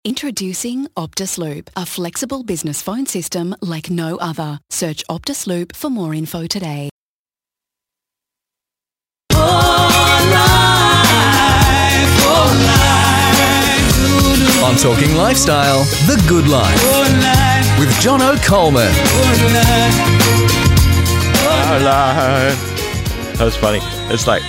Introducing Optus Loop, a flexible business phone system like no other. Search Optus Loop for more info today. On Talking Lifestyle, The Good Life with Jono Coleman. Hello. That was funny. It's like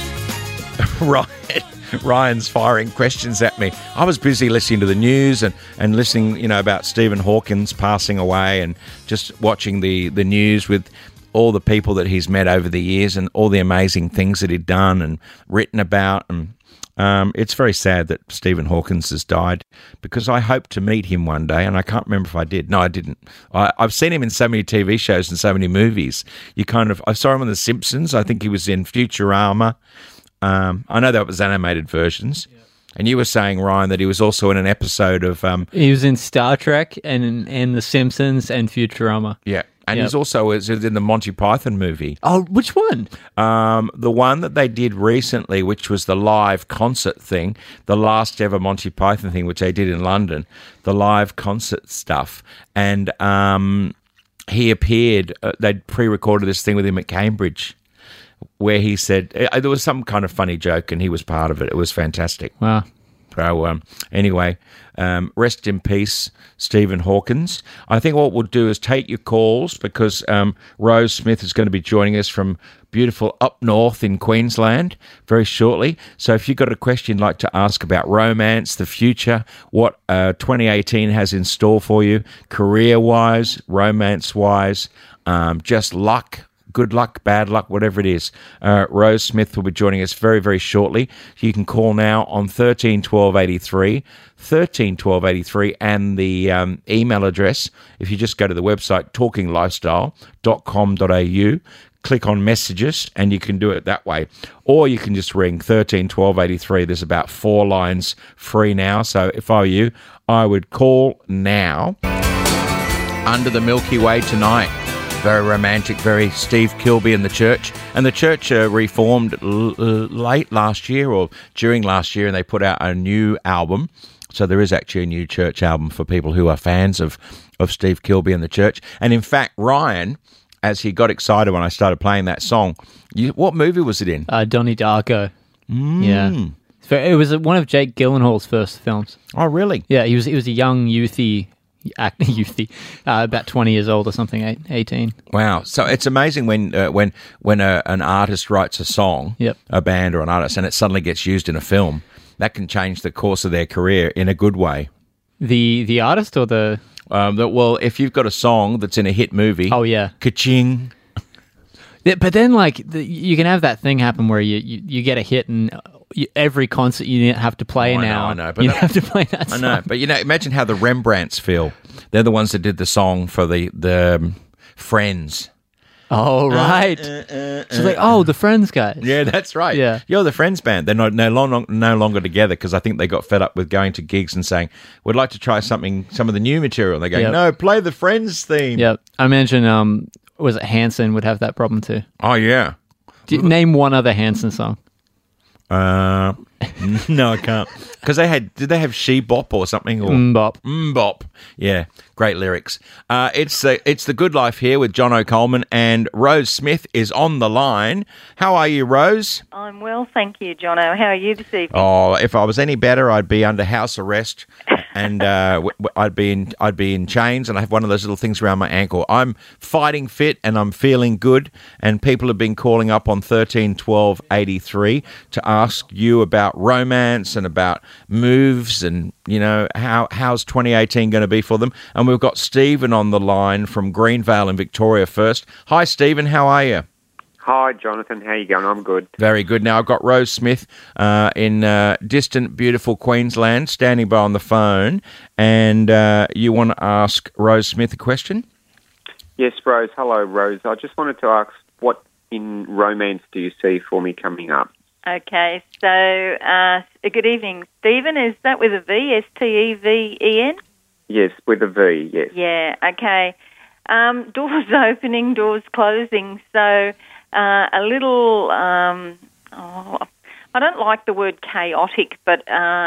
Ryan's firing questions at me. I was busy listening to the news and listening, about Stephen Hawkins passing away and just watching the news with all the people that he's met over the years and all the amazing things that he'd done and written about. And it's very sad that Stephen Hawkins has died because I hope to meet him one day, and I can't remember if I did. No, I didn't. I've seen him in so many TV shows and so many movies. I saw him on The Simpsons. I think he was in Futurama. I know that was animated versions. Yep. And you were saying, Ryan, that he was also in an episode of... he was in Star Trek and in The Simpsons and Futurama. Yeah. And he's also in the Monty Python movie. Oh, which one? The one that they did recently, which was the live concert thing, the last ever Monty Python thing, which they did in London, the live concert stuff. And he appeared, they'd pre-recorded this thing with him at Cambridge, where he said, there was some kind of funny joke and he was part of it. It was fantastic. Wow. So anyway, rest in peace, Stephen Hawkins. I think what we'll do is take your calls because Rose Smith is going to be joining us from beautiful up north in Queensland very shortly. So if you've got a question you'd like to ask about romance, the future, what 2018 has in store for you, career-wise, romance-wise, just luck, good luck, bad luck, whatever it is. Rose Smith will be joining us very, very shortly. You can call now on 13 12 83, 13 12 83, and the email address, if you just go to the website talkinglifestyle.com.au, click on messages, and you can do it that way. Or you can just ring 13 12 83. There's about 4 lines free now. So if I were you, I would call now. Under the Milky Way tonight. Very romantic, very Steve Kilbey and the Church. And the Church reformed late last year or during last year, and they put out a new album. So there is actually a new Church album for people who are fans of Steve Kilbey and the Church. And in fact, Ryan, as he got excited when I started playing that song, what movie was it in? Donnie Darko. Yeah. It was one of Jake Gyllenhaal's first films. Oh, really? Yeah, he was a young, youthy, about 20 years old or something, 18. Wow. So it's amazing when an artist writes a song, Yep. a band or an artist, and it suddenly gets used in a film. That can change the course of their career in a good way. The artist or the... well, if you've got a song that's in a hit movie... Oh, yeah. Ka-ching. Yeah, but then, you can have that thing happen where you get a hit and... every concert you have to play now. I know, but you have to play that song. I know, but imagine how the Rembrandts feel. They're the ones that did the song for the Friends. Oh, right. So the Friends guys. Yeah, that's right. Yeah. You're the Friends band. They're no longer together because I think they got fed up with going to gigs and saying, we'd like to try some of the new material. And they go, no, play the Friends theme. Yep. I imagine, was it Hanson would have that problem too? Oh, yeah. Name one other Hanson song. No, I can't. Because did they have She Bop or something? Or Mbop. Mbop. Yeah, great lyrics. It's The Good Life here with Jono Coleman, and Rose Smith is on the line. How are you, Rose? I'm well, thank you, Jono. How are you this evening? Oh, if I was any better, I'd be under house arrest, and I'd be in chains, and I have one of those little things around my ankle. I'm fighting fit, and I'm feeling good, and people have been calling up on 13 12 83 to ask you about romance and about moves and, how's 2018 going to be for them. And we've got Stephen on the line from Greenvale in Victoria first. Hi, Stephen. How are you? Hi, Jonathan. How you going? I'm good. Very good. Now, I've got Rose Smith in distant, beautiful Queensland standing by on the phone. And you want to ask Rose Smith a question? Yes, Rose. Hello, Rose. I just wanted to ask, what in romance do you see for me coming up? Okay, so good evening, Stephen. Is that with a V, Steven? Yes, with a V, yes. Yeah, okay. Doors opening, doors closing. So a little I don't like the word chaotic, but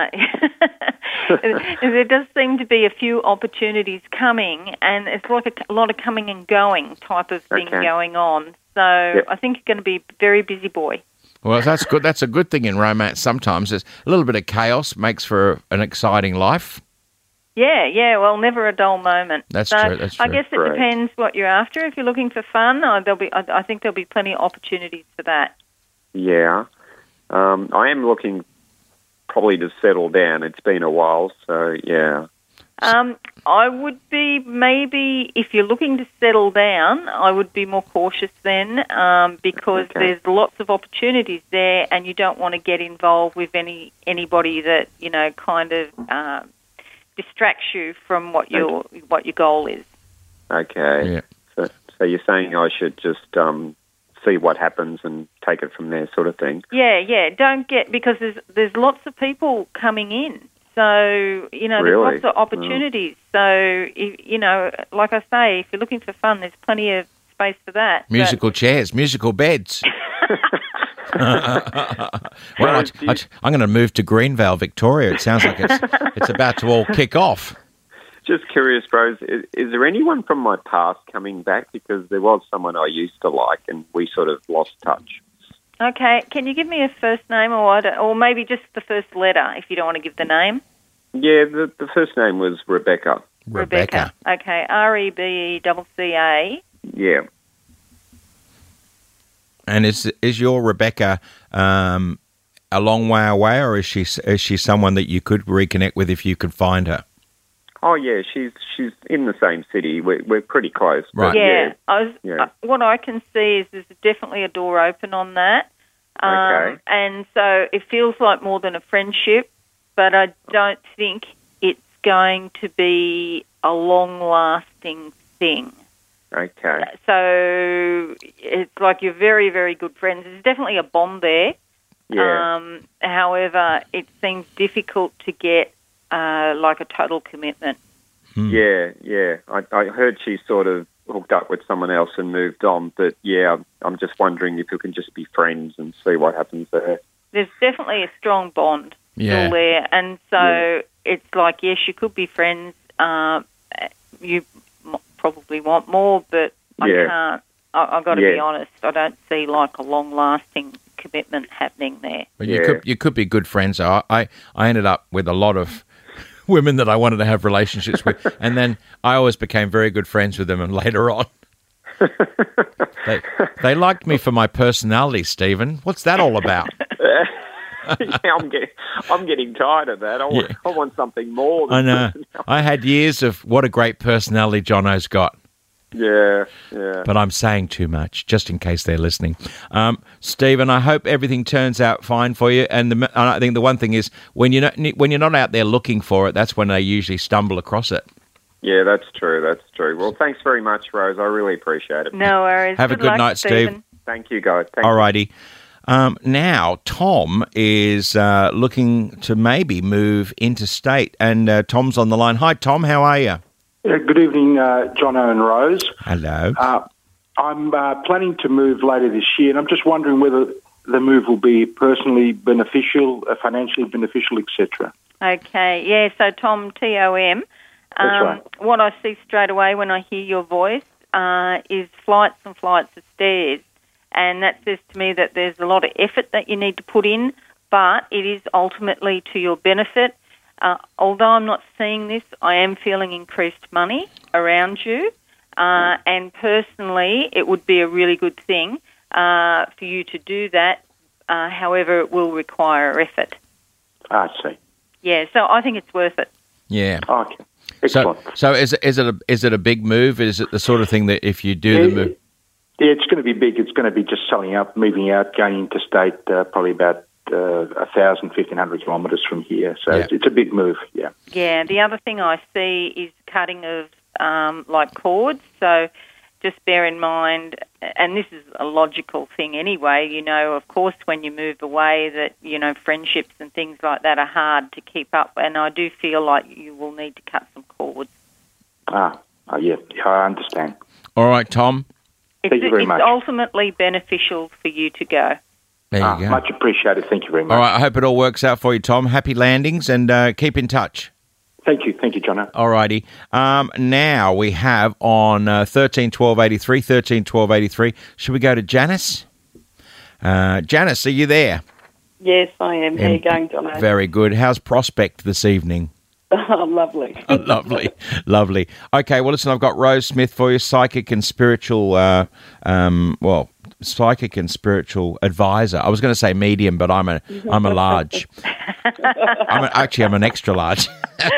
there does seem to be a few opportunities coming, and it's like a lot of coming and going type of thing going on. So I think you're going to be a very busy boy. Well, that's good. That's a good thing in romance. Sometimes there's a little bit of chaos makes for an exciting life. Yeah. Well, never a dull moment. That's true. I guess it depends what you're after. If you're looking for fun, I think there'll be plenty of opportunities for that. Yeah. I am looking probably to settle down. It's been a while, so yeah. I would be maybe, if you're looking to settle down, I would be more cautious then because there's lots of opportunities there, and you don't want to get involved with anybody that kind of distracts you from what your goal is. Okay. Yeah. So you're saying I should just see what happens and take it from there, sort of thing. Yeah. Don't get, because there's lots of people coming in. So, there's lots of opportunities. So, like I say, if you're looking for fun, there's plenty of space for that. Musical chairs, musical beds. Well, I'm going to move to Greenvale, Victoria. It sounds like it's about to all kick off. Just curious, Rose, is there anyone from my past coming back? Because there was someone I used to like and we sort of lost touch. Okay, can you give me a first name or maybe just the first letter if you don't want to give the name? Yeah, the first name was Rebecca. Rebecca. Okay, Rebecca. Yeah. And is your Rebecca a long way away, or is she someone that you could reconnect with if you could find her? Oh yeah, she's in the same city. We're pretty close. Right. Yeah. What I can see is there's definitely a door open on that. Okay. And so it feels like more than a friendship, but I don't think it's going to be a long-lasting thing. Okay. So it's like you're very, very good friends. There's definitely a bond there. Yeah. However, it seems difficult to get like a total commitment. Yeah. I heard she sort of hooked up with someone else and moved on, but yeah, I'm just wondering if you can just be friends and see what happens there. There's definitely a strong bond still there, and so it's like, yes, you could be friends. You probably want more, but I can't. I've got to be honest. I don't see like a long-lasting commitment happening there. But you could be good friends. I ended up with a lot of women that I wanted to have relationships with, and then I always became very good friends with them, and later on they liked me for my personality, Stephen. What's that all about? I'm getting tired of that. I want something more than I know. I had years of what a great personality Jono's got. Yeah. But I'm saying too much, just in case they're listening. Stephen, I hope everything turns out fine for you. And I think the one thing is, when you're not out there looking for it, that's when they usually stumble across it. Yeah, that's true. Well, thanks very much, Rose. I really appreciate it. No worries. Have a good night, Steve. Thank you, guys. All righty. Now, Tom is looking to maybe move interstate, and Tom's on the line. Hi, Tom. How are you? Good evening, Jono and Rose. Hello. I'm planning to move later this year, and I'm just wondering whether the move will be personally beneficial, financially beneficial, etc. Okay, yeah, so Tom, T-O-M. That's right. What I see straight away when I hear your voice is flights and flights of stairs, and that says to me that there's a lot of effort that you need to put in, but it is ultimately to your benefit. Although I'm not seeing this, I am feeling increased money around you, and personally it would be a really good thing for you to do that. However, it will require effort. I see. Yeah, so I think it's worth it. Yeah. Okay. Excellent. So is it a big move? Is it the sort of thing that if you do the move? Yeah, it's going to be big. It's going to be just selling up, moving out, going interstate, probably about 1,000, 1,500 kilometres from here. So it's a big move, yeah. Yeah, the other thing I see is cutting of like cords. So just bear in mind, and this is a logical thing anyway, of course, when you move away that, friendships and things like that are hard to keep up. And I do feel like you will need to cut some cords. Yeah, I understand. All right, Tom. Thank you very much. It's ultimately beneficial for you to go. There you go. Much appreciated. Thank you very much. All right, I hope it all works out for you, Tom. Happy landings, and keep in touch. Thank you, Jono. All righty. Now we have on 131283, 131283. Should we go to Janice? Janice, are you there? Yes, I am. How are you going, Jono? Very good. How's Prospect this evening? Oh, lovely. Lovely. Okay, well, listen, I've got Rose Smith for you, psychic and spiritual, psychic and spiritual advisor. I was going to say medium, but I'm a large. I'm an extra large.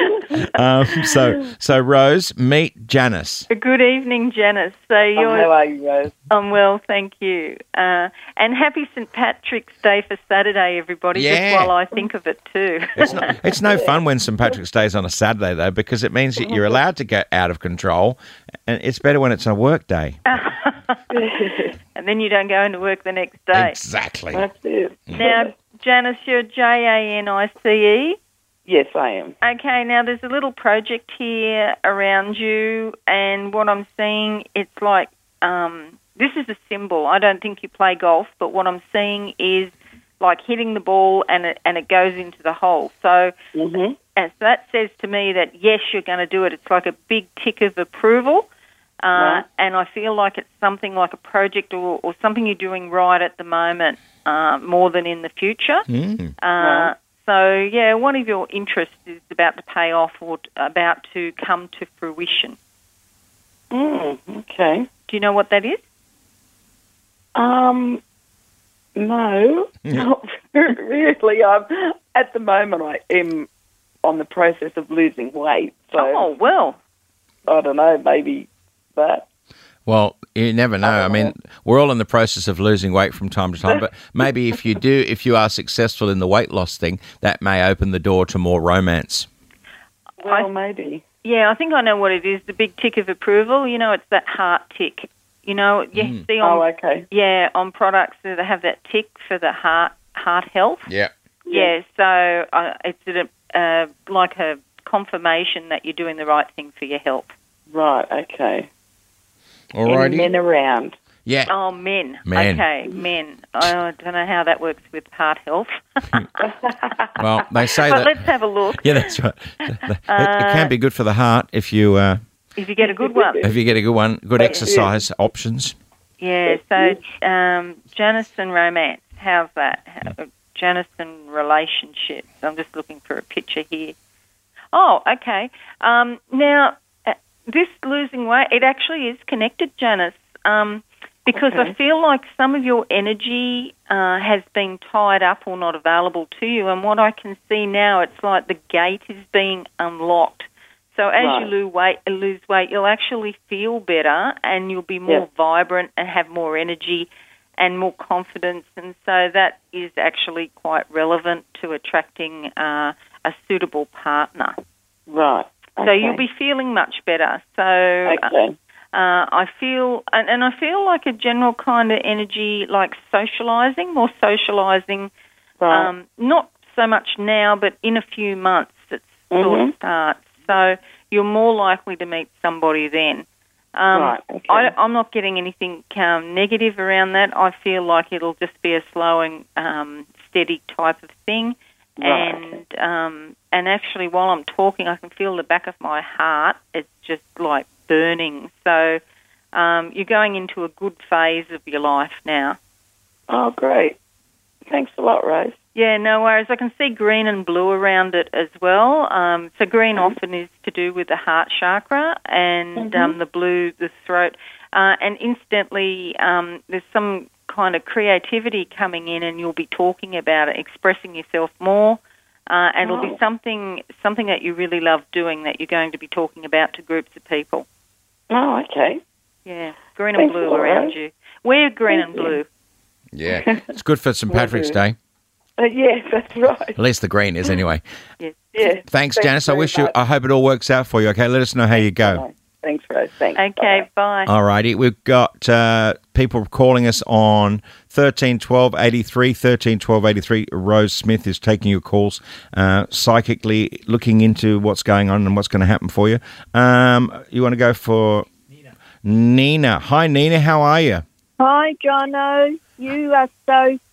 So Rose, meet Janice. Good evening, Janice. So how are you, Rose? I'm well, thank you. And happy St. Patrick's Day for Saturday, everybody. Yeah. Just while I think of it too. It's no fun when St. Patrick's Day is on a Saturday, though, because it means that you're allowed to get out of control, and it's better when it's a work day. And then you don't go into work the next day. Exactly. That's it. Now, Janice, you're Janice. Yes, I am. Okay, now there's a little project here around you, and what I'm seeing, it's like, this is a symbol. I don't think you play golf, but what I'm seeing is like hitting the ball and it goes into the hole. So, and so that says to me that, yes, you're going to do it. It's like a big tick of approval, and I feel like it's something like a project or something you're doing right at the moment, more than in the future. So, yeah, one of your interests is about to pay off or about to come to fruition. Okay. Do you know what that is? No, not really. At the moment, I am on the process of losing weight. So, oh, well. I don't know, maybe that. Well, you never know. I mean, we're all in the process of losing weight from time to time, but maybe if you are successful in the weight loss thing, that may open the door to more romance. Well, maybe. Yeah, I think I know what it is, the big tick of approval. You know, it's that heart tick. You know, you see on, yeah, on products that have that tick for the heart health. Yeah. Yeah, so it's like a confirmation that you're doing the right thing for your health. Right, okay. All righty. Men around. Yeah. Oh, men. Okay, men. I don't know how that works with heart health. Well, they say but that. Let's have a look. Yeah, that's right. It can be good for the heart if you get a good one. If you get a good one, good exercise options. Yeah. So, Janice and romance. How's that? Janice and relationships. I'm just looking for a picture here. Oh, okay. Now, this losing weight, it actually is connected, Janice, because I feel like some of your energy has been tied up or not available to you, and what I can see now, it's like the gate is being unlocked. So as you lose weight, you'll actually feel better and you'll be more vibrant and have more energy and more confidence, and so that is actually quite relevant to attracting a suitable partner. Right. Okay. So you'll be feeling much better. So I feel, and I feel like a general kind of energy, like more socialising, not so much now, but in a few months it sort of starts. So you're more likely to meet somebody then. I'm not getting anything negative around that. I feel like it'll just be a slow and steady type of thing. And actually, while I'm talking, I can feel the back of my heart. It's just like burning. So you're going into a good phase of your life now. Oh, great. Thanks a lot, Rose. Yeah, no worries. I can see green and blue around it as well. So green often is to do with the heart chakra, and the blue, the throat. And instantly, there's some kind of creativity coming in, and you'll be talking about it, expressing yourself more, and it'll be something that you really love doing that you're going to be talking about to groups of people. Oh, okay. Yeah, green and blue around you. Wear green and blue. Yeah, it's good for St. Patrick's Day. Yes, that's right. At least the green is anyway. Yes. Yeah. Thanks, Janice. I hope it all works out for you. Okay, let us know how you go. Thanks, Rose. Thanks. Okay, bye. All righty. We've got people calling us on 131283, 131283. Rose Smith is taking your calls, psychically looking into what's going on and what's going to happen for you. You want to go for Nina. Hi, Nina. How are you? Hi, Jono. You are so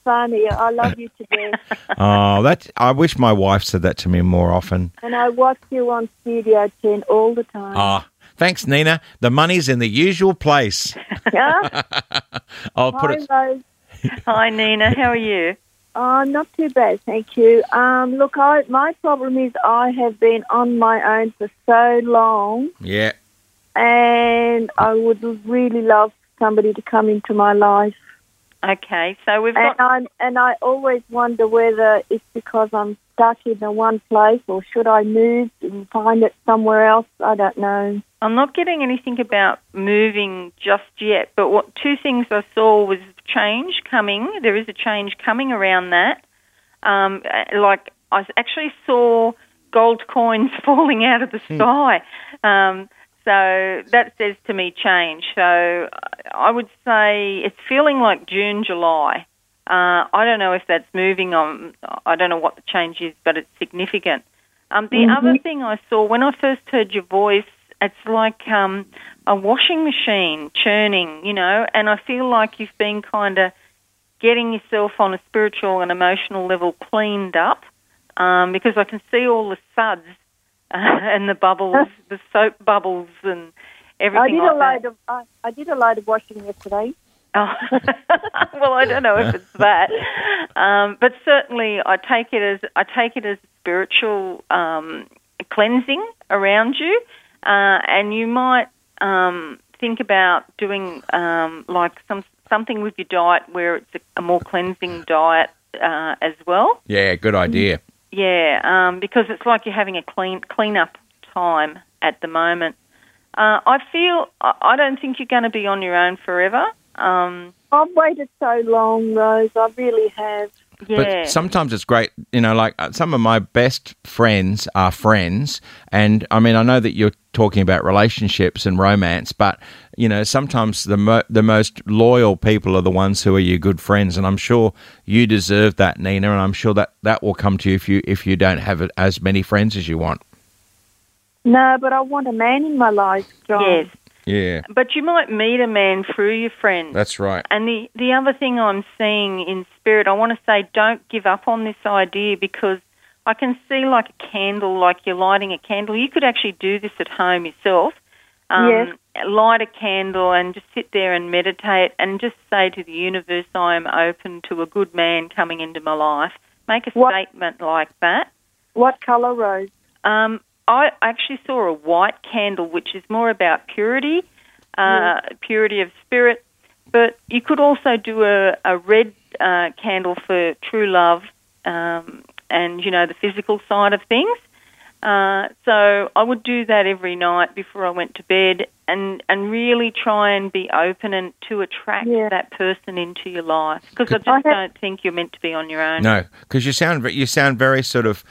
funny. I love you to death. Oh, I wish my wife said that to me more often. And I watch you on Studio 10 all the time. Oh, thanks, Nina. The money's in the usual place. Yeah? I'll put Hi, it. Rose. Hi, Nina. How are you? Not too bad, thank you. Look, my problem is I have been on my own for so long, Yeah. and I would really love somebody to come into my life. Okay, so we've got... And I always wonder whether it's because I'm stuck in the one place, or should I move and find it somewhere else? I don't know. I'm not getting anything about moving just yet, but two things I saw was change coming. There is a change coming around that. Like I actually saw gold coins falling out of the sky. So that says to me change. So I would say it's feeling like June, July. I don't know if that's moving on. I don't know what the change is, but it's significant. The other thing I saw when I first heard your voice, it's like a washing machine churning, and I feel like you've been kind of getting yourself on a spiritual and emotional level cleaned up, because I can see all the suds and the bubbles, the soap bubbles and everything I did a load of washing yesterday. Oh. Well, I don't know if it's that, but certainly I take it as spiritual cleansing around you, and you might think about doing like something with your diet where it's a more cleansing diet as well. Yeah, good idea. Yeah, because it's like you're having a clean up time at the moment. I don't think you're going to be on your own forever. I've waited so long, Rose. I really have. Yeah. But sometimes it's great, like some of my best friends are friends. And, I mean, I know that you're talking about relationships and romance, but, sometimes the most loyal people are the ones who are your good friends. And I'm sure you deserve that, Nina, and I'm sure that will come to you if you don't have as many friends as you want. No, but I want a man in my life, John. Yes. Yeah. But you might meet a man through your friends. That's right. And the other thing I'm seeing in spirit, I want to say don't give up on this idea, because I can see like a candle, like you're lighting a candle. You could actually do this at home yourself. Yes. Light a candle and just sit there and meditate and just say to the universe, I am open to a good man coming into my life. Make a statement like that. What colour, Rose? I actually saw a white candle, which is more about purity, purity of spirit. But you could also do a red candle for true love and, the physical side of things. So I would do that every night before I went to bed and really try and be open and to attract that person into your life. Because I just don't think you're meant to be on your own. No, because you sound very sort of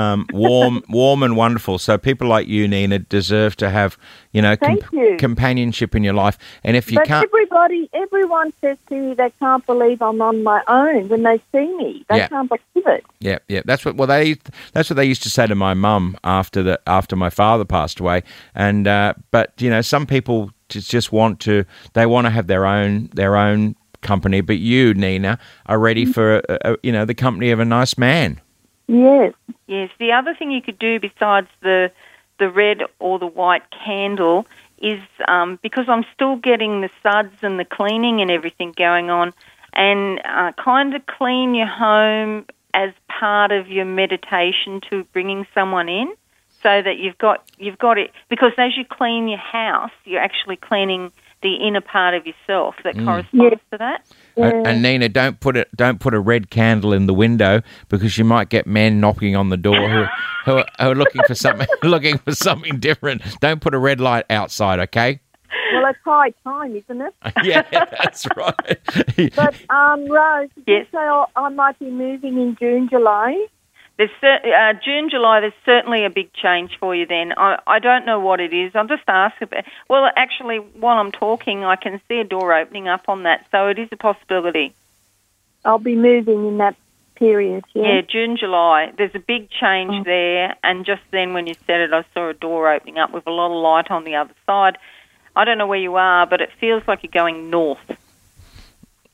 warm and wonderful. So people like you, Nina, deserve to have, companionship in your life. And if you can't... everyone says to me they can't believe I'm on my own when they see me. They can't believe it. Yeah. That's what they used to say to my mum after my father passed away. And but some people just want to have their own company. But you, Nina, are ready for the company of a nice man. Yes. Yes. The other thing you could do besides the red or the white candle is because I'm still getting the suds and the cleaning and everything going on, and kind of clean your home as part of your meditation to bringing someone in, so that you've got it, because as you clean your house, you're actually cleaning the inner part of yourself that corresponds to that. And Nina, don't put a red candle in the window, because you might get men knocking on the door who are looking for something different. Don't put a red light outside, okay? Well, it's high time, isn't it? Yeah, that's right. But Rose, did you say I might be moving in June, July? June, July, there's certainly a big change for you then. I don't know what it is. I'll just ask about. Well, actually, while I'm talking, I can see a door opening up on that, so it is a possibility. I'll be moving in that period, Yeah, June, July. There's a big change there, and just then when you said it, I saw a door opening up with a lot of light on the other side. I don't know where you are, but it feels like you're going north.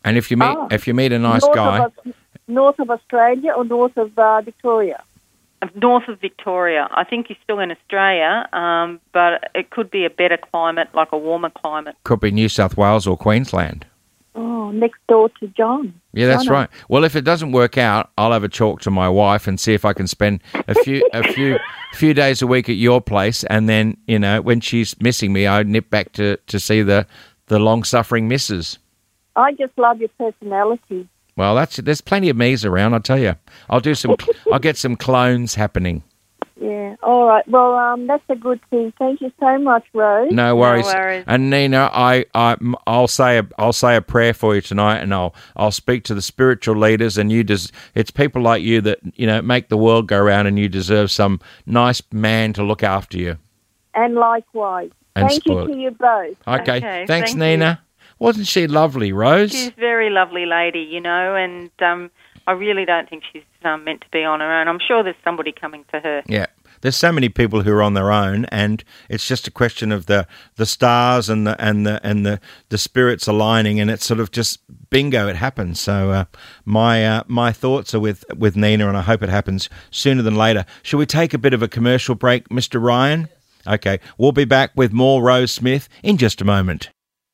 And if you meet a nice north guy, north of Australia or north of Victoria? North of Victoria. I think he's still in Australia, but it could be a better climate, like a warmer climate. could be New South Wales or Queensland. Oh, next door to John. Yeah, that's Jono. right. Well, if it doesn't work out, I'll have a talk to my wife and see if I can spend a few days a week at your place, and then when she's missing me, I nip back to see the long-suffering missus. I just love your personality. Well, there's plenty of me's around. I tell you, I'll get some clones happening. Yeah. All right. Well, that's a good thing. Thank you so much, Rose. No worries. No worries. And Nina, I'll say a prayer for you tonight, and I'll speak to the spiritual leaders. And it's people like you that make the world go round, and you deserve some nice man to look after you. And likewise. And Thank you spoil it. to you both. Okay. Okay, Thanks, thank Nina. Wasn't she lovely, Rose? She's a very lovely lady, and I really don't think she's meant to be on her own. I'm sure there's somebody coming for her. Yeah. There's so many people who are on their own, and it's just a question of the stars and the spirits aligning, and it's sort of just bingo, it happens. So my thoughts are with Nina, and I hope it happens sooner than later. Shall we take a bit of a commercial break, Mr. Ryan? Okay, we'll be back with more Rose Smith in just a moment.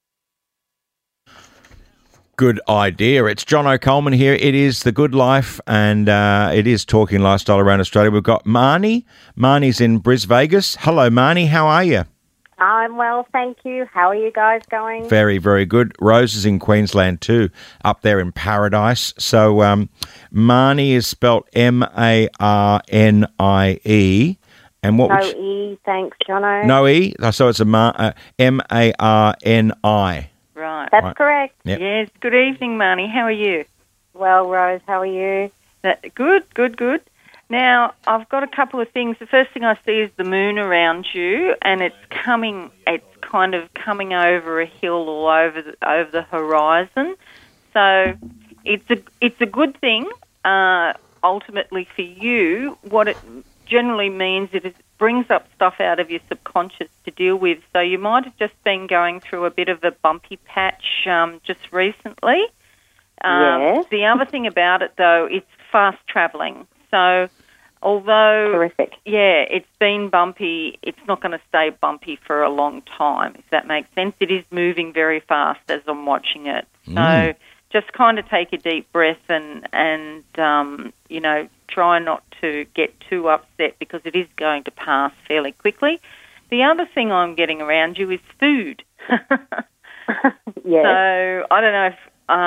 Good idea. It's John O'Coleman here. It is The Good Life, and it is Talking Lifestyle around Australia. We've got Marnie. Marnie's in Bris Vegas. Hello, Marnie. How are you? I'm well, thank you. How are you guys going? Very, very good. Rose is in Queensland too, up there in Paradise. So Marnie is spelt Marnie. And what? No E, thanks, Jono. No E? So it's a Marni. Right. That's correct. Yep. Yes. Good evening, Marnie. How are you? Well, Rose, how are you? Good. Now, I've got a couple of things. The first thing I see is the moon around you, and it's kind of coming over a hill or over the horizon. So it's a good thing. Ultimately for you, what it generally means it brings up stuff out of your subconscious to deal with. So you might have just been going through a bit of a bumpy patch just recently. Yes. The other thing about it, though, it's fast travelling. So although, terrific. Yeah, it's been bumpy, it's not going to stay bumpy for a long time, if that makes sense. It is moving very fast as I'm watching it. So just kind of take a deep breath and try not to get too upset because it is going to pass fairly quickly. The other thing I'm getting around you is food. Yes. So I don't know if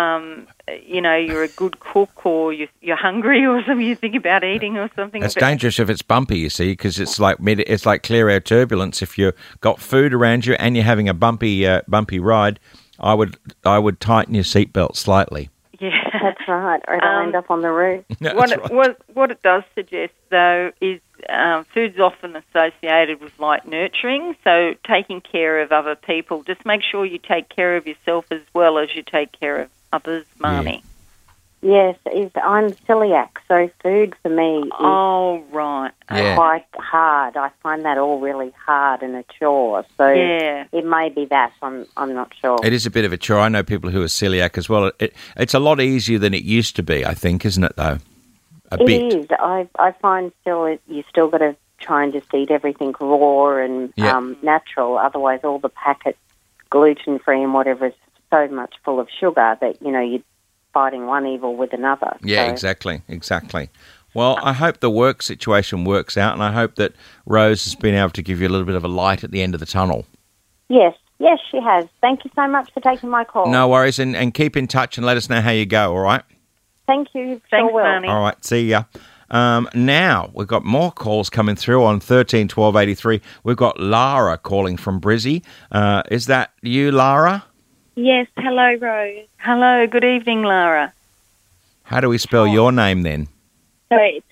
you're a good cook or you're hungry or something. You think about eating or something. It's dangerous if it's bumpy, you see, because it's like clear air turbulence. If you've got food around you and you're having a bumpy ride, I would tighten your seatbelt slightly. Yeah, that's right. Or it'll end up on the roof. What it does suggest, though, is food's often associated with light nurturing, so taking care of other people. Just make sure you take care of yourself as well as you take care of others, Marnie. Yes, I'm celiac, so food for me is right. quite hard. I find that all really hard and a chore. So it may be that. I'm not sure. It is a bit of a chore. I know people who are celiac as well. It's a lot easier than it used to be, I think, isn't it, though? It is. I find you still got to try and just eat everything raw and natural. Otherwise, all the packet gluten-free and whatever is so much full of sugar that, you're fighting one evil with another. Yeah, exactly. Well, I hope the work situation works out, and I hope that Rose has been able to give you a little bit of a light at the end of the tunnel. Yes, she has. Thank you so much for taking my call. No worries, and keep in touch and let us know how you go, all right? Thank you. Thanks, sure will. Marnie. All right, see ya. Now, we've got more calls coming through on 13 12 83. We've got Lara calling from Brizzy. Is that you, Lara? Yes, hello, Rose. Hello, good evening, Lara. How do we spell your name then? So it's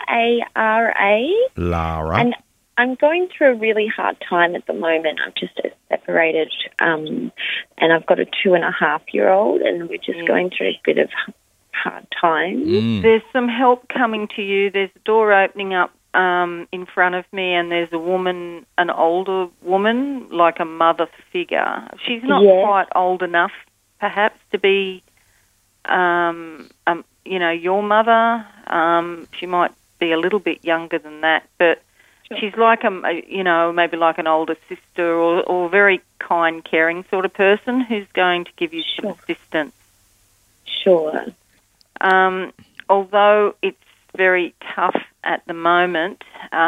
Lara. Lara. And I'm going through a really hard time at the moment. I've just separated and I've got a 2.5-year-old and we're just going through a bit of hard time. There's some help coming to you. There's a door opening up in front of me, and there's a woman, an older woman, like a mother figure. She's not quite old enough, perhaps, to be your mother. She might be a little bit younger than that, but she's like maybe like an older sister or a very kind, caring sort of person who's going to give you some assistance. Sure. Although it's very tough at the moment,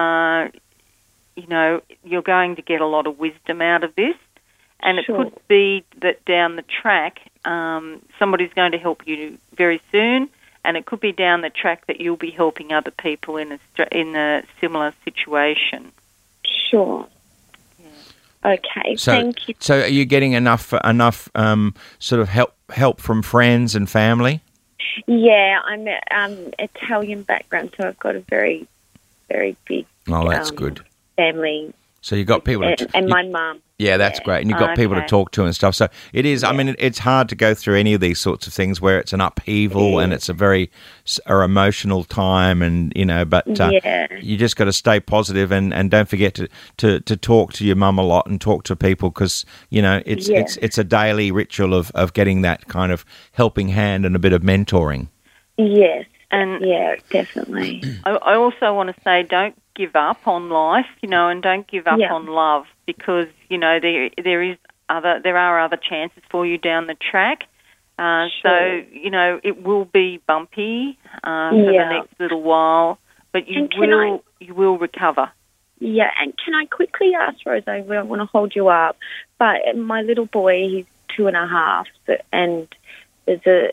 you're going to get a lot of wisdom out of this, and it could be that down the track somebody's going to help you very soon, and it could be down the track that you'll be helping other people in a similar situation. Sure. Yeah. Okay. Thank you. So, are you getting enough sort of help from friends and family? Yeah, I'm Italian background, so I've got a very, very big. Oh, that's good. Family. So you got people and my mum. Yeah, that's great. And you've got people to talk to and stuff. So it is, I mean, it's hard to go through any of these sorts of things where it's an upheaval and it's a very emotional time and, but you just got to stay positive and don't forget to talk to your mum a lot and talk to people because, it's a daily ritual of getting that kind of helping hand and a bit of mentoring. Yes. And yeah, definitely. I also want to say don't give up on life, and don't give up on love because, there are other chances for you down the track. So, it will be bumpy for the next little while, but you will recover. Yeah, and can I quickly ask, Rose, I don't want to hold you up, but my little boy, he's 2.5, and there's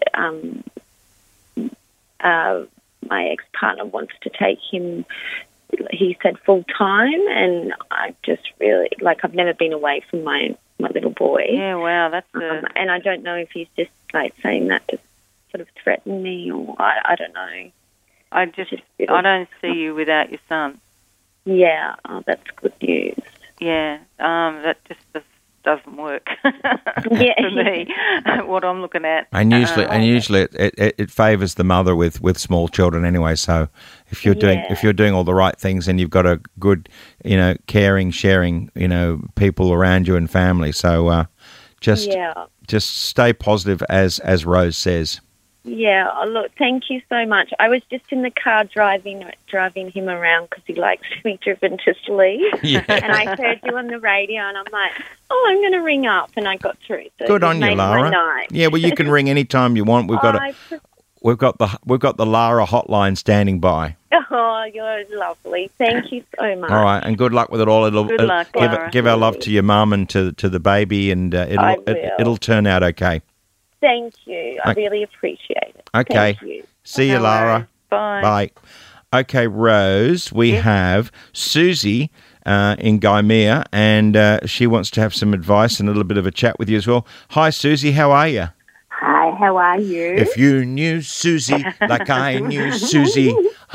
my ex-partner wants to take him, he said, full-time, and I just really, I've never been away from my little boy. Yeah, wow, that's and I don't know if he's just, saying that to sort of threaten me, or I don't know. I don't see you without your son. Yeah, that's good news. Yeah, that just doesn't work for me. What I'm looking at, and usually it favours the mother with small children anyway. So if you're doing all the right things and you've got a good caring, sharing people around you and family. So just stay positive as Rose says. Yeah, look, thank you so much. I was just in the car driving him around because he likes to be driven to sleep. Yeah. And I heard you on the radio, and I'm like, I'm going to ring up, and I got through. So good on you, Lara. Yeah, well, you can ring any time you want. We've got the Lara hotline standing by. Oh, you're lovely. Thank you so much. All right, and good luck with it all. Good luck, Lara. Give our love to your mum and to the baby, and it'll turn out okay. Thank you. I really appreciate it. Okay. Thank you. See you, Lara. Bye. Bye. Okay, Rose, we have Susie in Gaimea, and she wants to have some advice and a little bit of a chat with you as well. Hi, Susie. How are you? Hi, how are you? If you knew Susie like I knew Susie,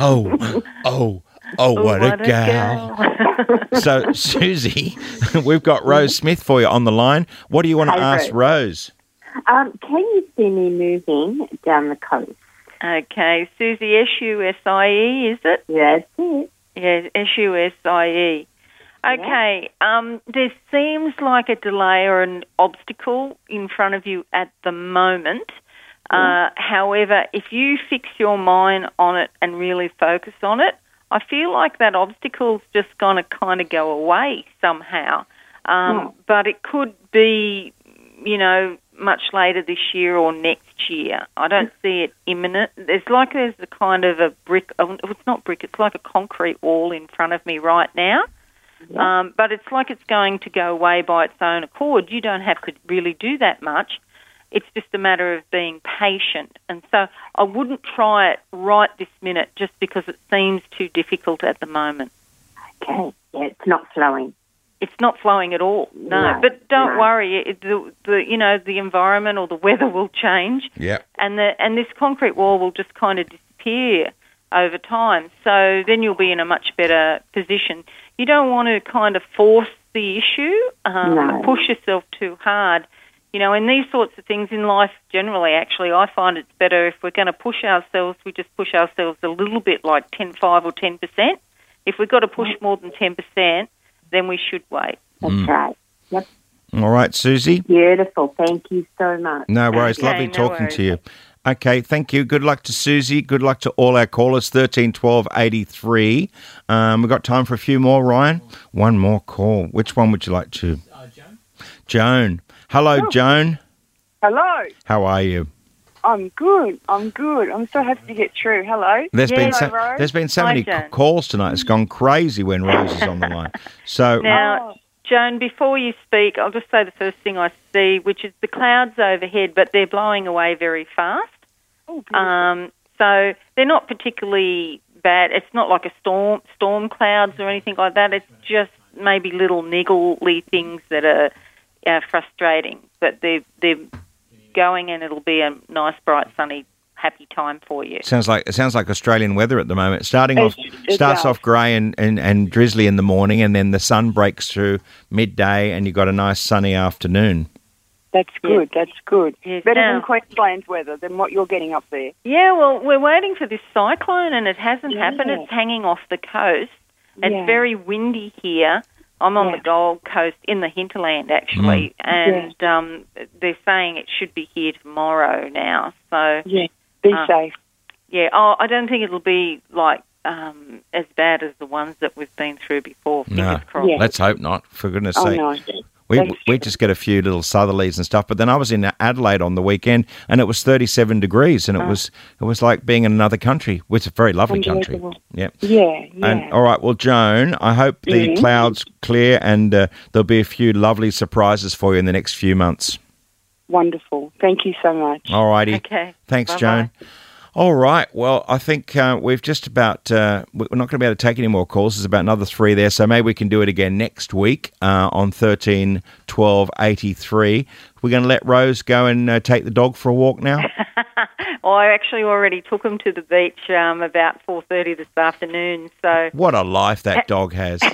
oh, what a gal. So, Susie, we've got Rose Smith for you on the line. What do you want to ask Rose? Can you see me moving down the coast? Okay, Susie, S-U-S-I-E, is it? That's it. Yeah, S-U-S-I-E. Okay, there seems like a delay or an obstacle in front of you at the moment. However, if you fix your mind on it and really focus on it, I feel like that obstacle's just going to kind of go away somehow. But it could be, much later this year or next year. I don't see it imminent. There's a kind of a brick. It's not brick. It's like a concrete wall in front of me right now. Yeah. But it's like it's going to go away by its own accord. You don't have to really do that much. It's just a matter of being patient. And so I wouldn't try it right this minute just because it seems too difficult at the moment. Okay. Yeah, it's not flowing. It's not flowing at all. No. But don't worry. The environment or the weather will change. Yeah. And this concrete wall will just kind of disappear over time. So then you'll be in a much better position. You don't want to kind of force the issue, push yourself too hard. In these sorts of things in life generally, actually, I find it's better if we're going to push ourselves, we just push ourselves a little bit, like 5 or 10%. If we've got to push more than 10%, then we should wait. That's right. Yep. All right, Susie. Beautiful. Thank you so much. No worries. Lovely talking to you. Okay, thank you. Good luck to Susie. Good luck to all our callers, 13 12 83. We've got time for a few more, Ryan. One more call. Which one would you like to? Joan. Joan. Hello, Joan. Hello. How are you? I'm good. I'm so happy to get through. Hello. There's been so many calls tonight. It's gone crazy when Rose is on the line. So now, Joan, before you speak, I'll just say the first thing I see, which is the clouds overhead, but they're blowing away very fast. Oh, so they're not particularly bad. It's not like a storm clouds or anything like that. It's just maybe little niggly things that are frustrating, but they're going, and it'll be a nice, bright, sunny, happy time for you. It sounds like Australian weather at the moment. Starts off grey and drizzly in the morning, and then the sun breaks through midday, and you've got a nice sunny afternoon. That's good. Yes. That's good. Yes. Better Now, than Queensland's weather, than what you're getting up there. Yeah, well, we're waiting for this cyclone, and it hasn't happened. It's hanging off the coast. It's very windy here. I'm on the Gold Coast in the hinterland, actually, and they're saying it should be here tomorrow now. So be safe. Yeah, I don't think it'll be like as bad as the ones that we've been through before. Fingers crossed. Let's hope not. For goodness' sake. No. We just get a few little southerlies and stuff, but then I was in Adelaide on the weekend, and it was 37 degrees, and it was like being in another country. It's a very lovely country. Yep. Yeah. And all right, well, Joan, I hope the clouds clear, and there'll be a few lovely surprises for you in the next few months. Wonderful. Thank you so much. All righty. Okay. Thanks, Bye-bye. Joan. All right. Well, I think we've just about, we're not going to be able to take any more calls. There's about another 3 there. So maybe we can do it again next week on 13 12 83. We're going to let Rose go and take the dog for a walk now. Well, I actually already took him to the beach about 4:30 this afternoon. So what a life that dog has.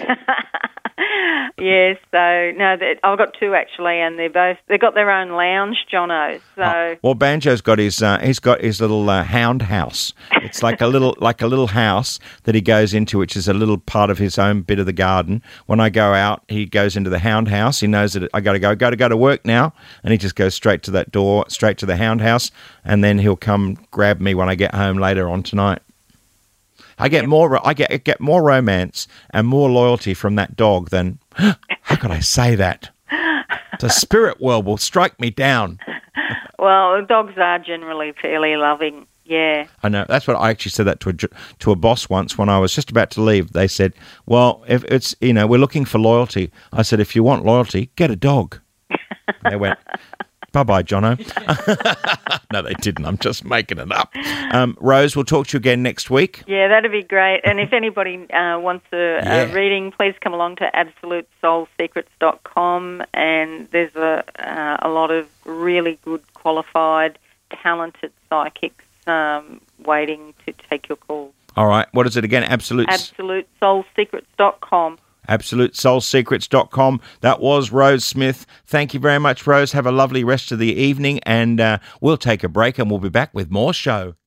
Yes, so no, I've got 2 actually, and they've got their own lounge, Jono. So well, Banjo's got his little hound house. It's like a little house that he goes into, which is a little part of his own bit of the garden. When I go out, he goes into the hound house. He knows that I got to go to work now, and he just goes straight to that door, straight to the hound house, and then he'll come grab me when I get home later on tonight. I get more romance and more loyalty from that dog than, how could I say that? The spirit world will strike me down. Well, dogs are generally fairly loving, yeah. I know. That's what I actually said that to a boss once when I was just about to leave. They said, well, if it's, we're looking for loyalty. I said, if you want loyalty, get a dog. They went, bye-bye, Jono. No, they didn't. I'm just making it up. Rose, we'll talk to you again next week. Yeah, that'd be great. And if anybody wants a reading, please come along to absolutesoulsecrets.com, and there's a lot of really good, qualified, talented psychics waiting to take your calls. All right. What is it again? absolutesoulsecrets.com. absolutesoulsecrets.com. That was Rose Smith. Thank you very much, Rose. Have a lovely rest of the evening, and we'll take a break, and we'll be back with more show.